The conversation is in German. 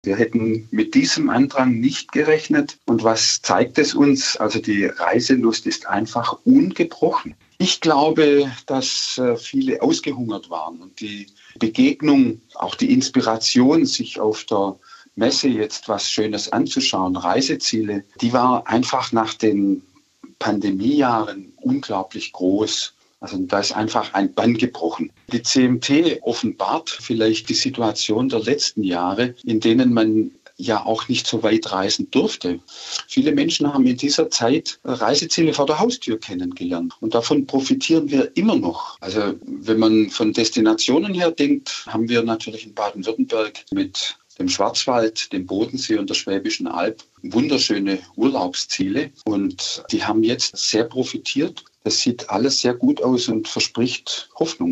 Wir hätten mit diesem Andrang nicht gerechnet. Und was zeigt es uns? Also die Reiselust ist einfach ungebrochen. Ich glaube, dass viele ausgehungert waren und die Begegnung, auch die Inspiration, sich auf der Messe jetzt was Schönes anzuschauen, Reiseziele, die war einfach nach den Pandemiejahren unglaublich groß. Also da ist einfach ein Bann gebrochen. Die CMT offenbart vielleicht die Situation der letzten Jahre, in denen man ja auch nicht so weit reisen durfte. Viele Menschen haben in dieser Zeit Reiseziele vor der Haustür kennengelernt. Und davon profitieren wir immer noch. Also wenn man von Destinationen her denkt, haben wir natürlich in Baden-Württemberg mit dem Schwarzwald, dem Bodensee und der Schwäbischen Alb wunderschöne Urlaubsziele. Und die haben jetzt sehr profitiert. Das sieht alles sehr gut aus und verspricht Hoffnung.